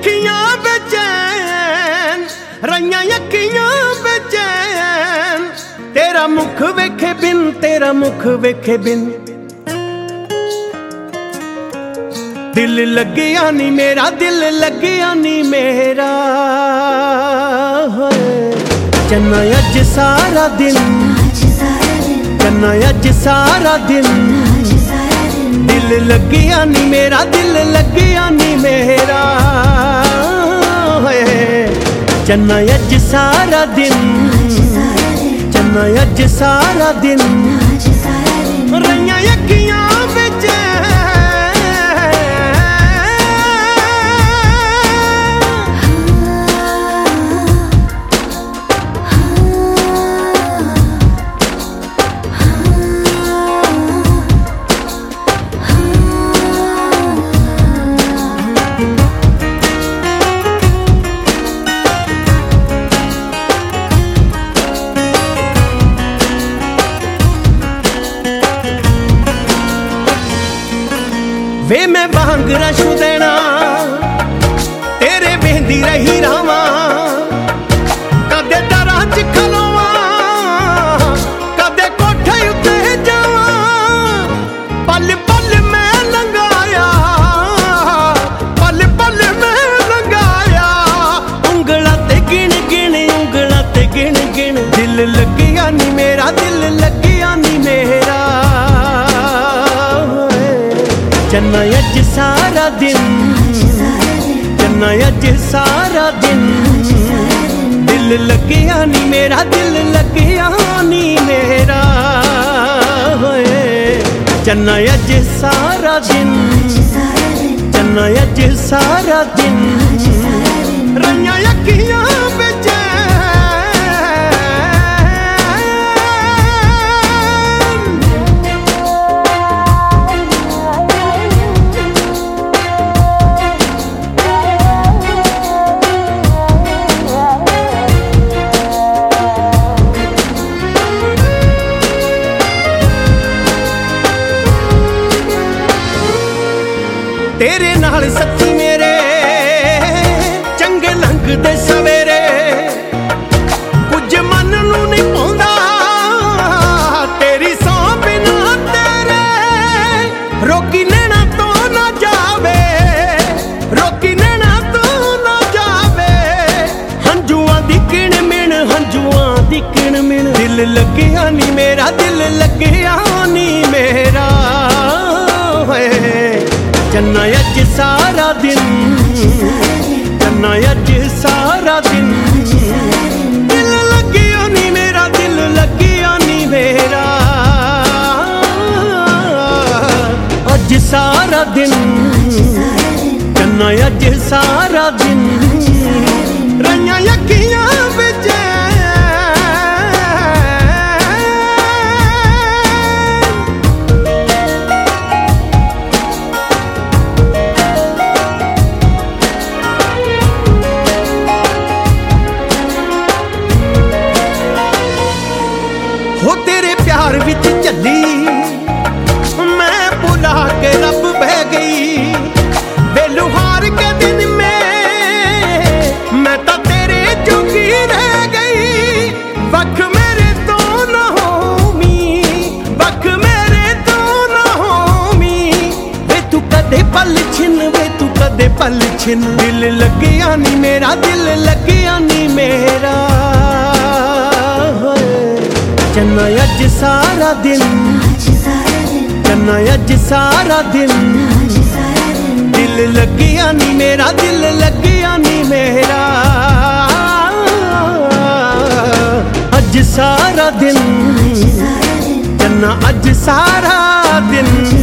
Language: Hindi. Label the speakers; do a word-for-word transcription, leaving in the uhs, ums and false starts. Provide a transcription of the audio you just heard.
Speaker 1: अखियां बेचैन रइयां अखियां बेचैन तेरा मुख वेखे बिन तेरा मुख वेखे बिन दिल लगिया नी मेरा दिल लगिया नी मेरा चन्ना अज सारा दिन चन्ना अज सारा दिन दिल लगिया नी मेरा दिल लगिया नी मेरा चन्ना अज सारा दिन चन्ना अज सारा दिन रइयां अखियां वे मैं भांगरा छू देना तेरे बेंदी रही रावा कदे दरां च खलोवा कदे कोठे उत्ते जावा पल पल मैं लंघाया पल पल मैं लंघाया उंगला ते गिन गिन उंगला ते गिन गिन दिल लगिया नी मेरा दिल लगिया नी मेरा चन्ना अज सारा दिन चन्ना अज सारा दिन दिल लगिया नी मेरा दिल लगिया नी मेरा चन्ना अज सारा दिन चन्ना अज सारा दिन रइयां अखियां तेरे नाल सच्ची मेरे चंगे लंघदे सवेरे कुछ मन नू नहीं पाउंदा तेरी सौ बिना तेरे रोकी नैना तो ना जावे रोकी नैना तो ना जावे हंजुआं दी किण मिण हंजुआं दी किण मिण दिल लगिया नी मेरा दिल लगिया नी मेरा चन्ना अज सारा दिन चन्ना अज सारा दिन दिल लगिया नी मेरा दिल लगिया नी मेरा अज सारा दिन चन्ना अज सारा दिन रइयां अखियां हो तेरे प्यार विच चली मैं भुला के रब बह गई बेलुहार के दिन में मैं तो तेरे जोगी रह गई वख मेरे तो ना होमी वख मेरे तो ना होमी वे तू कदे पल छिन वे तू कदे पल छिन दिल लगिया नी मेरा दिल लगिया नी मेरा चन्ना अज सारा दिन चन्ना अज सारा दिन दिल लगिया नी मेरा दिल लगिया नी मेरा अज सारा दिन चन्ना अज सारा दिन